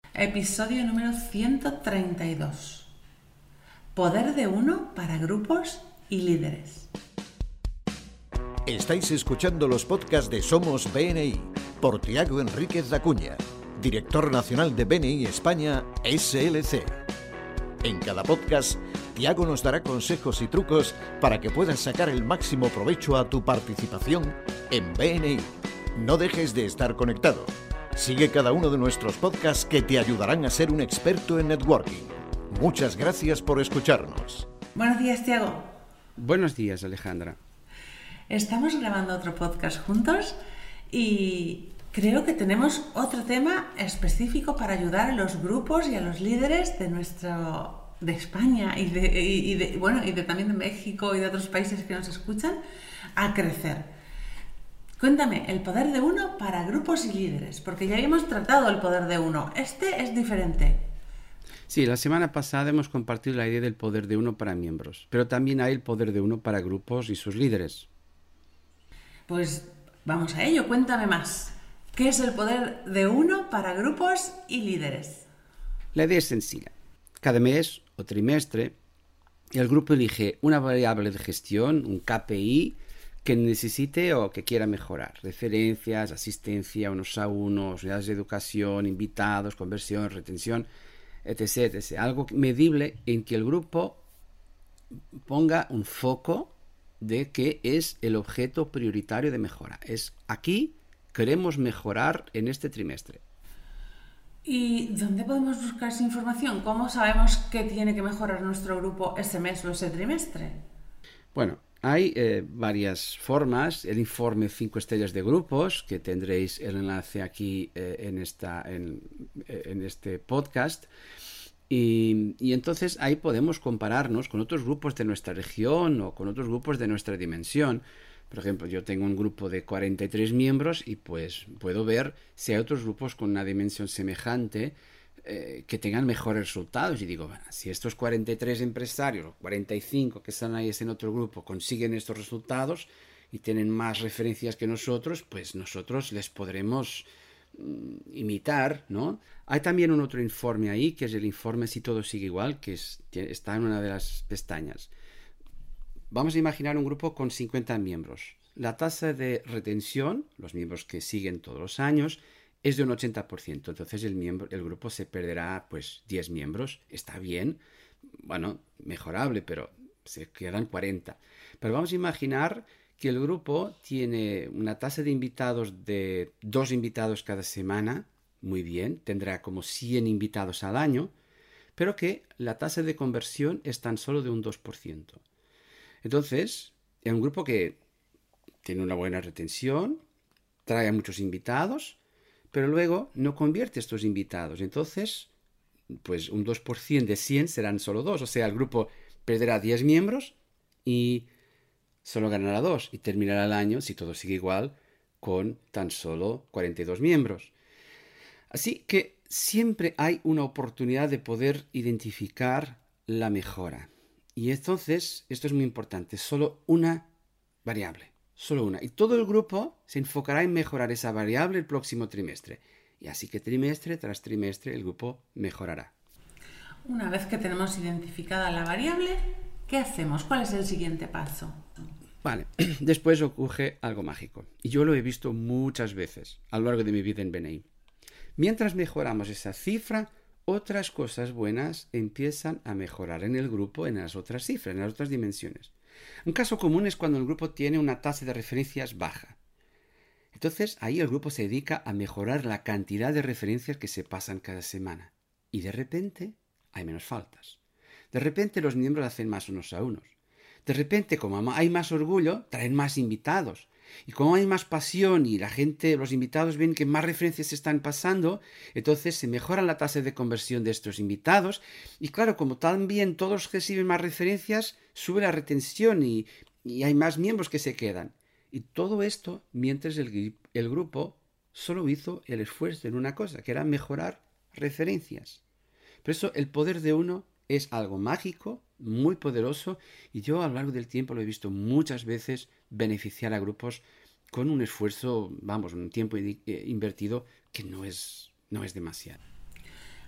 Episodio número 132. Poder de uno para grupos y líderes. Estáis escuchando los podcasts de Somos BNI por Tiago Enríquez Acuña, director nacional de BNI España SLC. En cada podcast, Tiago nos dará consejos y trucos para que puedas sacar el máximo provecho a tu participación en BNI. No dejes de estar conectado. Sigue cada uno de nuestros podcasts que te ayudarán a ser un experto en networking. Muchas gracias por escucharnos. Buenos días, Tiago. Buenos días, Alejandra. Estamos grabando otro podcast juntos y creo que tenemos otro tema específico para ayudar a los grupos y a los líderes de España y también de México y de otros países que nos escuchan a crecer. Cuéntame, el poder de uno para grupos y líderes, porque ya habíamos tratado el poder de uno. Este es diferente. Sí, la semana pasada hemos compartido la idea del poder de uno para miembros, pero también hay el poder de uno para grupos y sus líderes. Pues vamos a ello, cuéntame más. ¿Qué es el poder de uno para grupos y líderes? La idea es sencilla. Cada mes o trimestre, el grupo elige una variable de gestión, un KPI, que necesite o que quiera mejorar. Referencias, asistencia, unos a unos, unidades de educación, invitados, conversión, retención, etc, etc. Algo medible en que el grupo ponga un foco de que es el objeto prioritario de mejora. Es aquí queremos mejorar en este trimestre. ¿Y dónde podemos buscar esa información? ¿Cómo sabemos que tiene que mejorar nuestro grupo ese mes o ese trimestre? Bueno, hay varias formas. El informe 5 estrellas de grupos, que tendréis el enlace aquí en este podcast. Y entonces ahí podemos compararnos con otros grupos de nuestra región o con otros grupos de nuestra dimensión. Por ejemplo, yo tengo un grupo de 43 miembros y pues puedo ver si hay otros grupos con una dimensión semejante que tengan mejores resultados. Y digo, bueno, si estos 43 empresarios o 45 que están ahí en otro grupo consiguen estos resultados y tienen más referencias que nosotros, pues nosotros les podremos imitar, ¿no? Hay también un otro informe ahí, que es el informe Si todo sigue igual, que está en una de las pestañas. Vamos a imaginar un grupo con 50 miembros. La tasa de retención, los miembros que siguen todos los años, es de un 80%. Entonces el grupo se perderá pues 10 miembros. Está bien, bueno, mejorable, pero se quedan 40. Pero vamos a imaginar que el grupo tiene una tasa de invitados de 2 invitados cada semana. Muy bien, tendrá como 100 invitados al año, pero que la tasa de conversión es tan solo de un 2%. Entonces, es un grupo que tiene una buena retención, trae a muchos invitados, pero luego no convierte estos invitados. Entonces, pues un 2% de 100 serán solo 2. O sea, el grupo perderá 10 miembros y solo ganará 2. Y terminará el año, si todo sigue igual, con tan solo 42 miembros. Así que siempre hay una oportunidad de poder identificar la mejora. Y entonces, esto es muy importante, solo una variable. Solo una. Y todo el grupo se enfocará en mejorar esa variable el próximo trimestre. Y así que trimestre tras trimestre el grupo mejorará. Una vez que tenemos identificada la variable, ¿qué hacemos? ¿Cuál es el siguiente paso? Vale, después ocurre algo mágico. Y yo lo he visto muchas veces a lo largo de mi vida en BNI. Mientras mejoramos esa cifra, otras cosas buenas empiezan a mejorar en el grupo en las otras cifras, en las otras dimensiones. Un caso común es cuando el grupo tiene una tasa de referencias baja. Entonces, ahí el grupo se dedica a mejorar la cantidad de referencias que se pasan cada semana. Y de repente, hay menos faltas. De repente, los miembros hacen más unos a unos. De repente, como hay más orgullo, traen más invitados. Y como hay más pasión y la gente, los invitados ven que más referencias se están pasando, entonces se mejora la tasa de conversión de estos invitados. Y claro, como también todos reciben más referencias, sube la retención y hay más miembros que se quedan. Y todo esto mientras el grupo solo hizo el esfuerzo en una cosa, que era mejorar referencias. Por eso el poder de uno es algo mágico, muy poderoso, y yo a lo largo del tiempo lo he visto muchas veces beneficiar a grupos con un esfuerzo, un tiempo invertido que no es demasiado.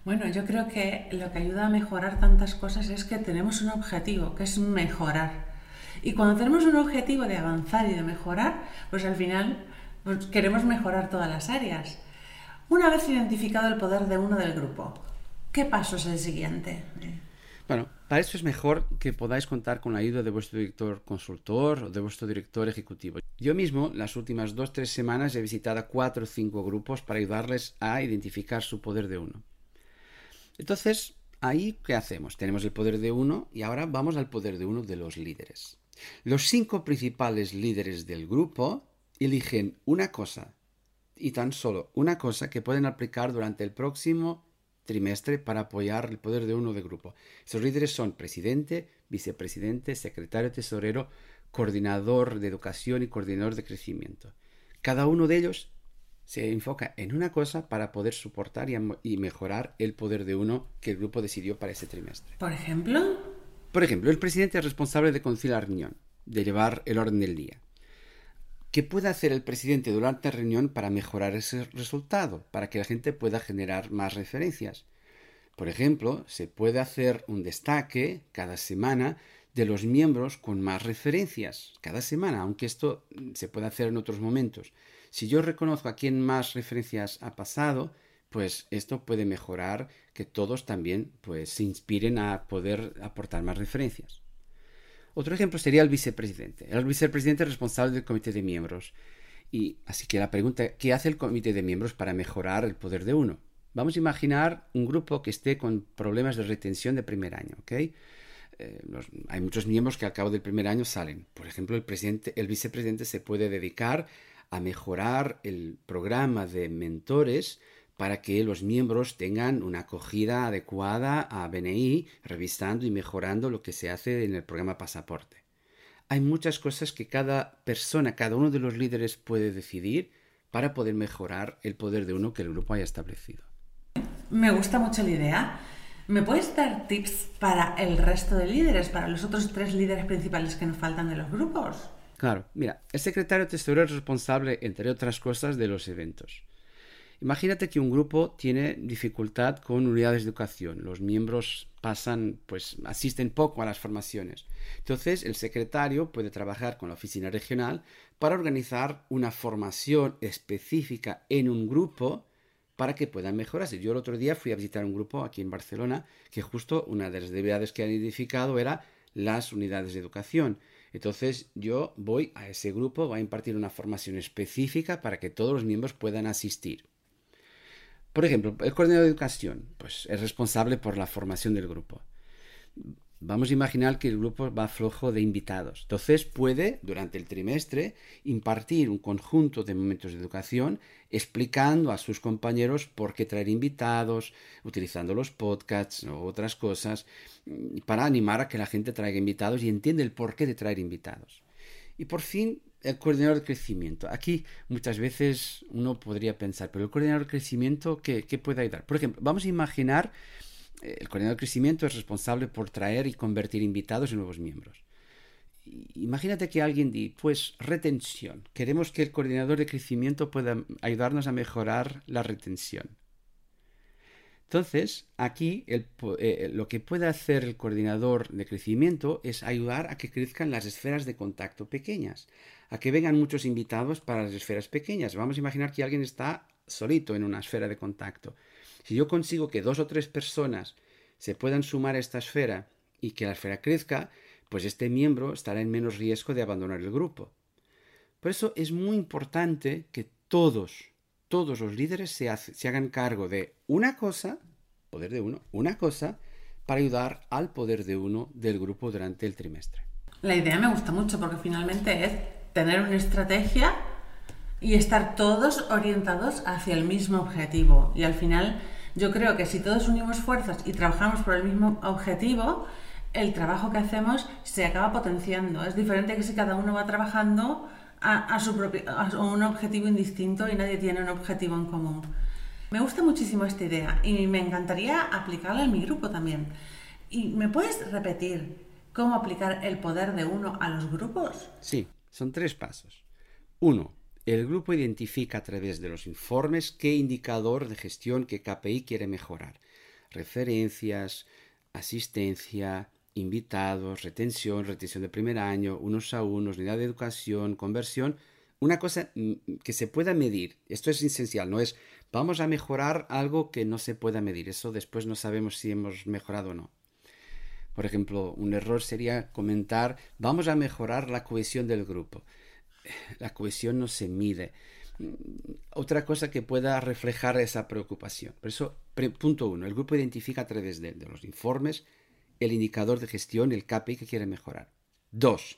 Bueno, yo creo que lo que ayuda a mejorar tantas cosas es que tenemos un objetivo, que es mejorar. Y cuando tenemos un objetivo de avanzar y de mejorar, pues al final pues queremos mejorar todas las áreas. Una vez identificado el poder de uno del grupo, ¿qué paso es el siguiente? Bueno, para eso es mejor que podáis contar con la ayuda de vuestro director consultor o de vuestro director ejecutivo. Yo mismo, las últimas 2-3 semanas, he visitado 4 o 5 grupos para ayudarles a identificar su poder de uno. Entonces, ahí, ¿qué hacemos? Tenemos el poder de uno y ahora vamos al poder de uno de los líderes. Los 5 principales líderes del grupo eligen una cosa, y tan solo una cosa, que pueden aplicar durante el próximo trimestre para apoyar el poder de uno del grupo. Esos líderes son presidente, vicepresidente, secretario tesorero, coordinador de educación y coordinador de crecimiento. Cada uno de ellos se enfoca en una cosa para poder soportar y mejorar el poder de uno que el grupo decidió para ese trimestre. ¿Por ejemplo? Por ejemplo, el presidente es responsable de conducir la reunión, de llevar el orden del día. ¿Qué puede hacer el presidente durante la reunión para mejorar ese resultado? Para que la gente pueda generar más referencias. Por ejemplo, se puede hacer un destaque cada semana de los miembros con más referencias. Cada semana, aunque esto se puede hacer en otros momentos. Si yo reconozco a quién más referencias ha pasado, pues esto puede mejorar que todos también pues, se inspiren a poder aportar más referencias. Otro ejemplo sería el vicepresidente. El vicepresidente es responsable del comité de miembros. Y así que la pregunta, ¿qué hace el comité de miembros para mejorar el poder de uno? Vamos a imaginar un grupo que esté con problemas de retención de primer año, ¿ok? Hay muchos miembros que al cabo del primer año salen. Por ejemplo, el vicepresidente se puede dedicar a mejorar el programa de mentores para que los miembros tengan una acogida adecuada a BNI, revisando y mejorando lo que se hace en el programa Pasaporte. Hay muchas cosas que cada persona, cada uno de los líderes puede decidir para poder mejorar el poder de uno que el grupo haya establecido. Me gusta mucho la idea. ¿Me puedes dar tips para el resto de líderes, para los otros 3 líderes principales que nos faltan de los grupos? Claro, mira, el secretario tesorero es responsable, entre otras cosas, de los eventos. Imagínate que un grupo tiene dificultad con unidades de educación. Los miembros asisten poco a las formaciones. Entonces, el secretario puede trabajar con la oficina regional para organizar una formación específica en un grupo para que puedan mejorarse. Yo el otro día fui a visitar un grupo aquí en Barcelona que justo una de las debilidades que han identificado era las unidades de educación. Entonces yo voy a ese grupo, voy a impartir una formación específica para que todos los miembros puedan asistir. Por ejemplo, el coordinador de educación pues, es responsable por la formación del grupo. Vamos a imaginar que el grupo va flojo de invitados. Entonces puede, durante el trimestre, impartir un conjunto de momentos de educación explicando a sus compañeros por qué traer invitados, utilizando los podcasts o otras cosas, para animar a que la gente traiga invitados y entienda el porqué de traer invitados. Y por fin, el coordinador de crecimiento. Aquí muchas veces uno podría pensar, pero el coordinador de crecimiento, ¿qué puede ayudar? Por ejemplo, vamos a imaginar el coordinador de crecimiento es responsable por traer y convertir invitados en nuevos miembros. Imagínate que alguien dice, pues retención. Queremos que el coordinador de crecimiento pueda ayudarnos a mejorar la retención. Entonces, aquí lo que puede hacer el coordinador de crecimiento es ayudar a que crezcan las esferas de contacto pequeñas, a que vengan muchos invitados para las esferas pequeñas. Vamos a imaginar que alguien está solito en una esfera de contacto. Si yo consigo que 2 o 3 personas se puedan sumar a esta esfera y que la esfera crezca, pues este miembro estará en menos riesgo de abandonar el grupo. Por eso es muy importante que todos los líderes se hagan cargo de una cosa, poder de uno, una cosa, para ayudar al poder de uno del grupo durante el trimestre. La idea me gusta mucho porque finalmente es tener una estrategia y estar todos orientados hacia el mismo objetivo. Y al final yo creo que si todos unimos fuerzas y trabajamos por el mismo objetivo, el trabajo que hacemos se acaba potenciando. Es diferente que si cada uno va trabajando a un objetivo indistinto y nadie tiene un objetivo en común. Me gusta muchísimo esta idea y me encantaría aplicarla en mi grupo también. ¿Y me puedes repetir cómo aplicar el poder de uno a los grupos? Sí, son 3 pasos. 1. El grupo identifica a través de los informes qué indicador de gestión, qué KPI quiere mejorar. referencias, asistencia, invitados, retención de primer año, unos a unos, unidad de educación, conversión. Una cosa que se pueda medir. Esto es esencial, no es vamos a mejorar algo que no se pueda medir. Eso después no sabemos si hemos mejorado o no. Por ejemplo, un error sería comentar vamos a mejorar la cohesión del grupo. La cohesión no se mide. Otra cosa que pueda reflejar esa preocupación. Por eso, punto 1, el grupo identifica a través de los informes el indicador de gestión, el KPI que quiere mejorar. 2,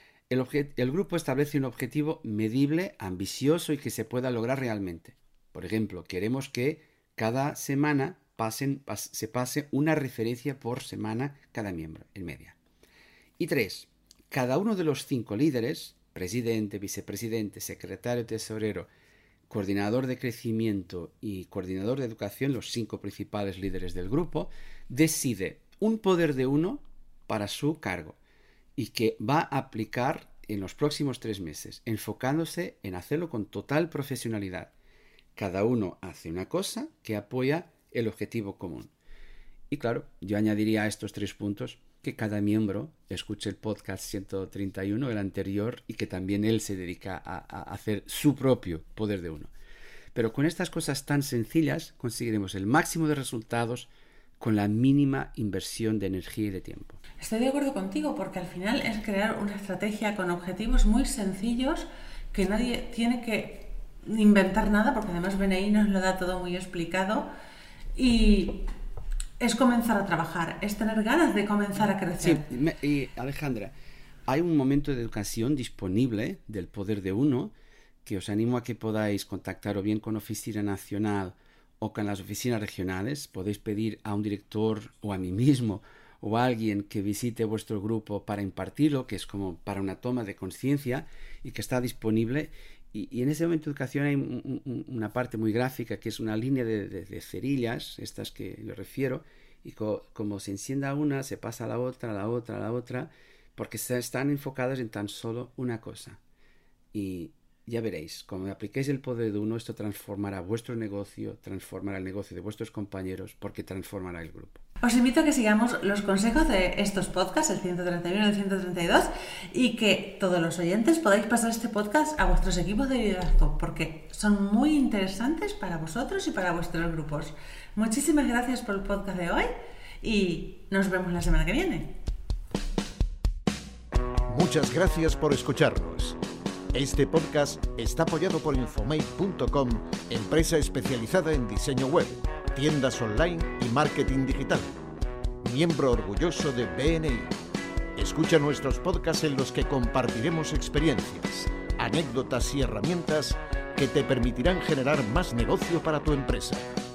el grupo establece un objetivo medible, ambicioso y que se pueda lograr realmente. Por ejemplo, queremos que cada semana se pase una referencia por semana cada miembro, en media. Y 3, cada uno de los 5 líderes, presidente, vicepresidente, secretario, tesorero, coordinador de crecimiento y coordinador de educación, los 5 principales líderes del grupo, decide un poder de 1 para su cargo y que va a aplicar en los próximos 3 meses, enfocándose en hacerlo con total profesionalidad. Cada uno hace una cosa que apoya el objetivo común. Y claro, yo añadiría a estos 3 puntos que cada miembro escuche el podcast 131, el anterior, y que también él se dedica a hacer su propio poder de 1. Pero con estas cosas tan sencillas conseguiremos el máximo de resultados con la mínima inversión de energía y de tiempo. Estoy de acuerdo contigo porque al final es crear una estrategia con objetivos muy sencillos que nadie tiene que inventar nada porque además BNI nos lo da todo muy explicado y es comenzar a trabajar, es tener ganas de comenzar a crecer. Sí, y Alejandra, hay un momento de educación disponible del poder de 1 que os animo a que podáis contactar o bien con Oficina Nacional o con las oficinas regionales. Podéis pedir a un director o a mí mismo o a alguien que visite vuestro grupo para impartirlo, que es como para una toma de conciencia y que está disponible. Y en ese momento de educación hay una parte muy gráfica que es una línea de cerillas, estas que le refiero, y como se encienda una, se pasa a la otra, a la otra, a la otra, porque están enfocadas en tan solo una cosa. Y ya veréis, como apliquéis el poder de 1, esto transformará vuestro negocio, transformará el negocio de vuestros compañeros, porque transformará el grupo. Os invito a que sigamos los consejos de estos podcasts, el 131 y el 132, y que todos los oyentes podáis pasar este podcast a vuestros equipos de liderazgo, porque son muy interesantes para vosotros y para vuestros grupos. Muchísimas gracias por el podcast de hoy y nos vemos la semana que viene. Muchas gracias por escucharnos. Este podcast está apoyado por Infomate.com, empresa especializada en diseño web, tiendas online y marketing digital. Miembro orgulloso de BNI. Escucha nuestros podcasts en los que compartiremos experiencias, anécdotas y herramientas que te permitirán generar más negocio para tu empresa.